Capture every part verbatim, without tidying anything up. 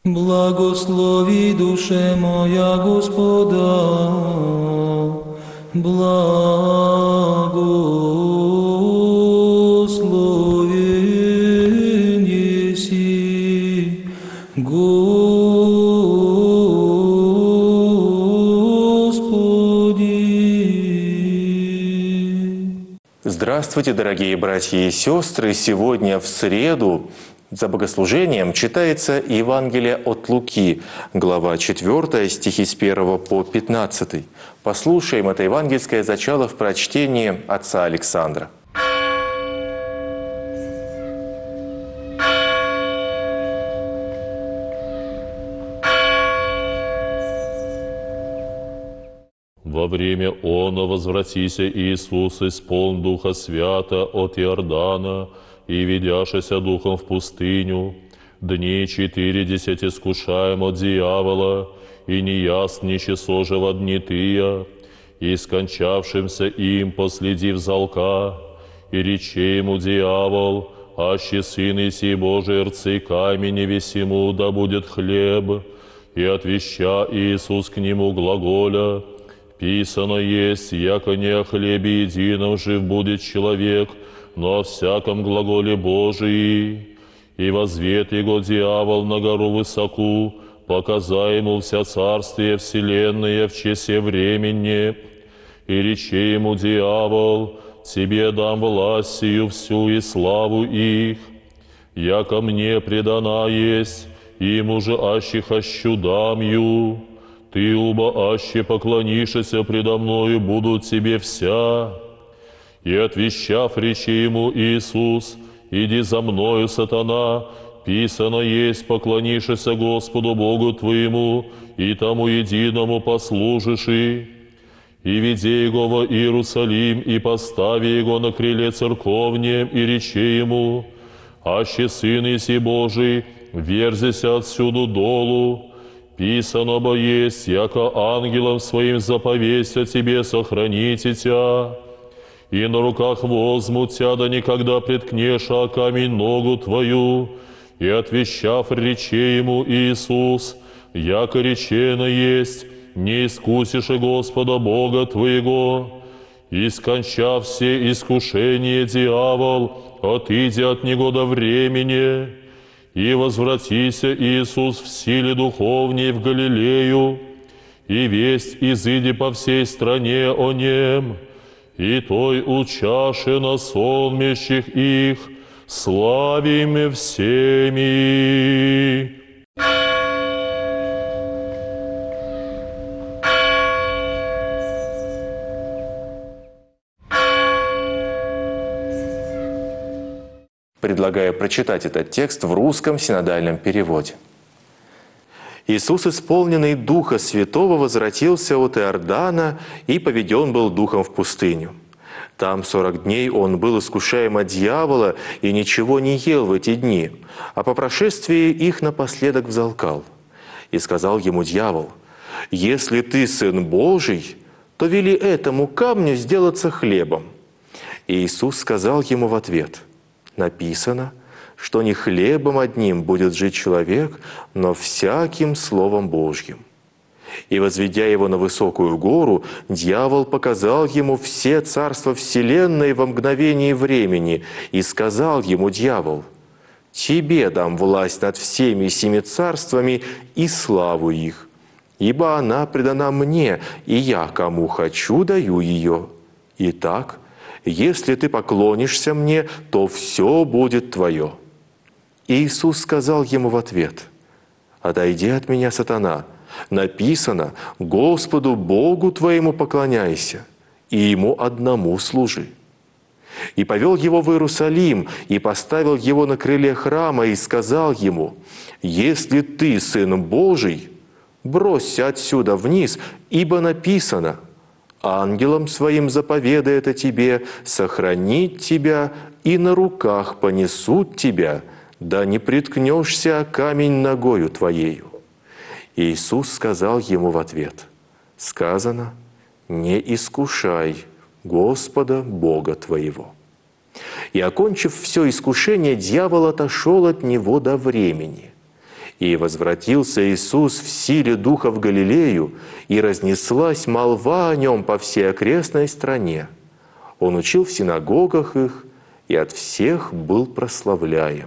Благослови душе моя Господа, благословен еси, Господи. Здравствуйте, дорогие братья и сестры! Сегодня в среду за богослужением читается Евангелие от Луки, глава четвёртая, стихи с первого по пятнадцатый. Послушаем это евангельское зачало в прочтении отца Александра. Во время оно возвратися Иисус исполн Духа Свята от Иордана, и ведяшися Духом в пустыню, дни четыредесять искушаем от дьявола, и неясниче сожива дни тыя, и скончавшимся им последив залка, и рече ему дьявол, аще сын Иси Божий рцы камень весему, да будет хлеб, и отвеща Иисус к нему глаголя, писано есть, яко не о хлебе едином жив будет человек, но о всяком глаголе Божии. И возвет его дьявол на гору высоку, показа ему вся царствие вселенная в часе времени. И рече ему дьявол, тебе дам власть сию всю и славу их, яко мне предана есть, ему же аще хощу дам ю. Ты, уба аще поклонишься предо мною, будут тебе вся. И отвещав речи ему Иисус, иди за мною, сатана, писано есть, поклонишься Господу Богу твоему, и тому единому послужишь и. И веди его во Иерусалим, и постави его на крыле церковнем, и речи ему, аще сын Иси Божий, верзися отсюду долу, писано бо есть, яко ангелом своим заповесть о тебе сохраните тя, и на руках возьмут тя, да никогда преткнешь о камень ногу твою. И отвещав рече ему Иисус, яко речено есть, не искусишь и Господа Бога твоего. И скончав все искушения дьявол, отыди от него до времени. И возвратися Иисус в силе духовней в Галилею, и весть изыди по всей стране о нем, и той учаше на сонмищих их, славим всеми. Предлагаю прочитать этот текст в русском синодальном переводе. Иисус, исполненный Духа Святого, возвратился от Иордана и поведен был Духом в пустыню. Там сорок дней он был искушаем от дьявола и ничего не ел в эти дни, а по прошествии их напоследок взалкал. И сказал ему дьявол: «Если ты Сын Божий, то вели этому камню сделаться хлебом». И Иисус сказал ему в ответ: «Написано, что не хлебом одним будет жить человек, но всяким Словом Божьим». И, возведя его на высокую гору, дьявол показал ему все царства вселенной во мгновении времени, и сказал ему дьявол: «Тебе дам власть над всеми семи царствами и славу их, ибо она предана мне, и я, кому хочу, даю ее. Итак, если ты поклонишься мне, то все будет твое». Иисус сказал ему в ответ: «Отойди от меня, сатана, написано: Господу Богу твоему поклоняйся, и Ему одному служи». И повел его в Иерусалим, и поставил его на крыле храма, и сказал ему: «Если ты Сын Божий, бросься отсюда вниз, ибо написано: ангелом своим заповедает о тебе сохранить тебя, и на руках понесут тебя, да не приткнешься о камень ногою твоею». Иисус сказал ему в ответ: «Сказано: не искушай Господа Бога твоего». И, окончив все искушение, дьявол отошел от него до времени. И возвратился Иисус в силе Духа в Галилею, и разнеслась молва о Нем по всей окрестной стране. Он учил в синагогах их, и от всех был прославляем.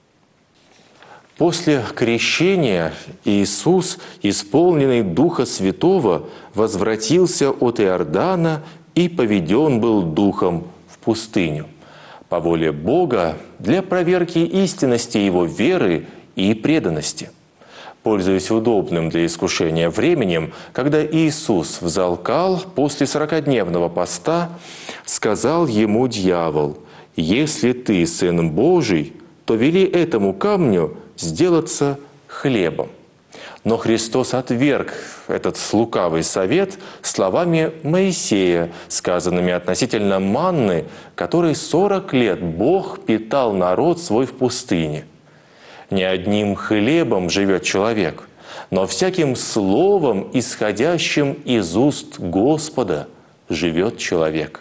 После крещения Иисус, исполненный Духа Святого, возвратился от Иордана и поведен был Духом в пустыню, по воле Бога для проверки истинности Его веры и преданности. Пользуясь удобным для искушения временем, когда Иисус взалкал после сорокадневного поста, сказал Ему дьявол: «Если ты Сын Божий, то вели этому камню сделаться хлебом». Но Христос отверг этот лукавый совет словами Моисея, сказанными относительно манны, которой сорок лет Бог питал народ свой в пустыне. Не одним хлебом живет человек, но всяким словом, исходящим из уст Господа, живет человек.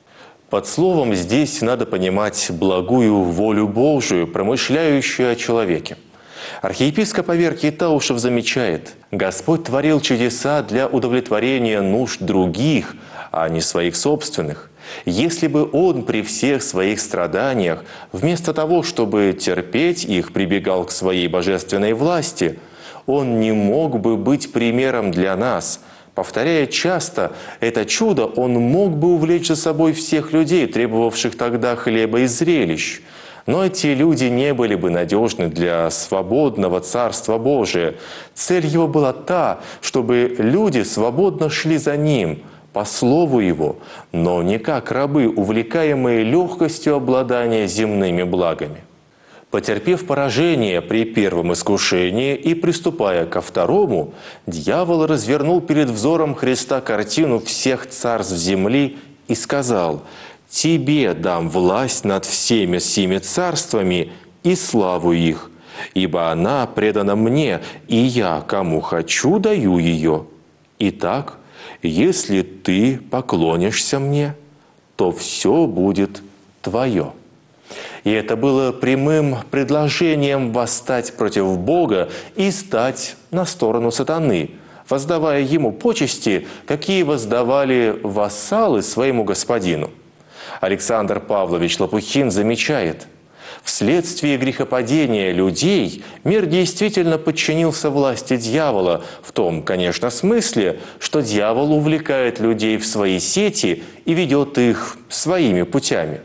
Под словом здесь надо понимать благую волю Божию, промышляющую о человеке. Архиепископ Аверкий Таушев замечает: Господь творил чудеса для удовлетворения нужд других, а не своих собственных. Если бы Он при всех своих страданиях, вместо того, чтобы терпеть их, прибегал к своей божественной власти, Он не мог бы быть примером для нас. Повторяя часто это чудо, Он мог бы увлечь за собой всех людей, требовавших тогда хлеба и зрелищ. Но эти люди не были бы надежны для свободного Царства Божия. Цель Его была та, чтобы люди свободно шли за Ним, по Слову Его, но не как рабы, увлекаемые легкостью обладания земными благами. Потерпев поражение при первом искушении и приступая ко второму, дьявол развернул перед взором Христа картину всех царств земли и сказал: «Тебе дам власть над всеми сими царствами и славу их, ибо она предана мне, и я, кому хочу, даю ее. Итак, если ты поклонишься мне, то все будет твое». И это было прямым предложением восстать против Бога и стать на сторону сатаны, воздавая ему почести, какие воздавали вассалы своему господину. Александр Павлович Лопухин замечает: вследствие грехопадения людей мир действительно подчинился власти дьявола, в том, конечно, смысле, что дьявол увлекает людей в свои сети и ведет их своими путями.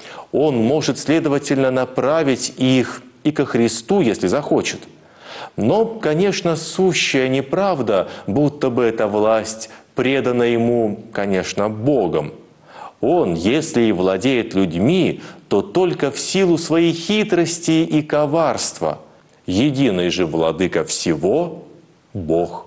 Он может, следовательно, направить их и ко Христу, если захочет. Но, конечно, сущая неправда, будто бы эта власть предана ему, конечно, Богом. Он, если и владеет людьми, то только в силу своей хитрости и коварства. Единый же владыка всего – Бог.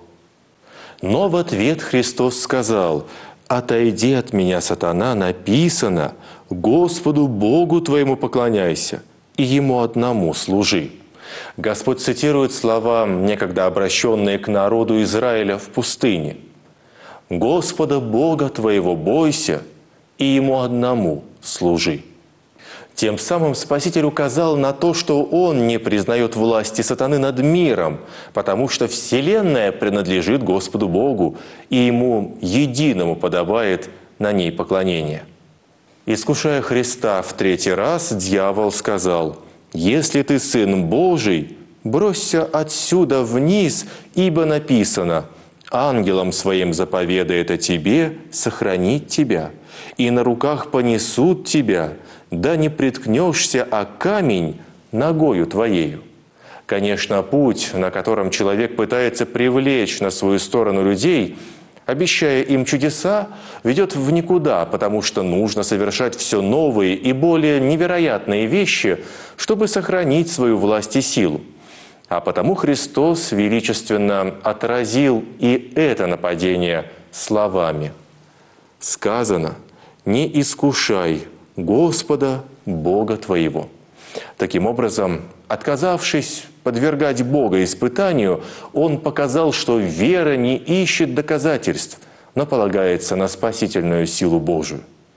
Но в ответ Христос сказал: «Отойди от меня, сатана, написано: Господу Богу твоему поклоняйся, и Ему одному служи». Господь цитирует слова, некогда обращенные к народу Израиля в пустыне: «Господа Бога твоего бойся, и Ему одному служи». Тем самым Спаситель указал на то, что Он не признает власти сатаны над миром, потому что Вселенная принадлежит Господу Богу, и Ему единому подобает на ней поклонение. Искушая Христа в третий раз, дьявол сказал: «Если ты Сын Божий, бросься отсюда вниз, ибо написано: ангелам своим заповедает о тебе сохранить тебя, и на руках понесут тебя, да не приткнешься о камень ногою твоею». Конечно, путь, на котором человек пытается привлечь на свою сторону людей, обещая им чудеса, ведет в никуда, потому что нужно совершать все новые и более невероятные вещи, чтобы сохранить свою власть и силу. А потому Христос величественно отразил и это нападение словами: «Сказано: не искушай Господа Бога твоего». Таким образом, отказавшись подвергать Бога испытанию, Он показал, что вера не ищет доказательств, но полагается на спасительную силу Божию.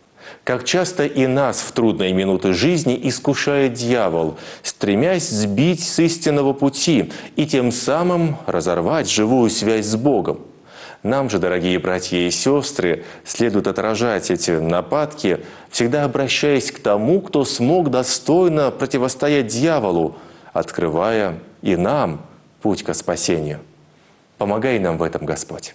Как часто и нас в трудные минуты жизни искушает дьявол, стремясь сбить с истинного пути и тем самым разорвать живую связь с Богом. Нам же, дорогие братья и сестры, следует отражать эти нападки, всегда обращаясь к тому, кто смог достойно противостоять дьяволу, открывая и нам путь ко спасению. Помогай нам в этом, Господь.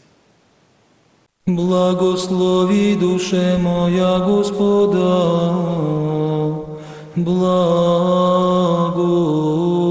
Благослови душе моя Господа, благо.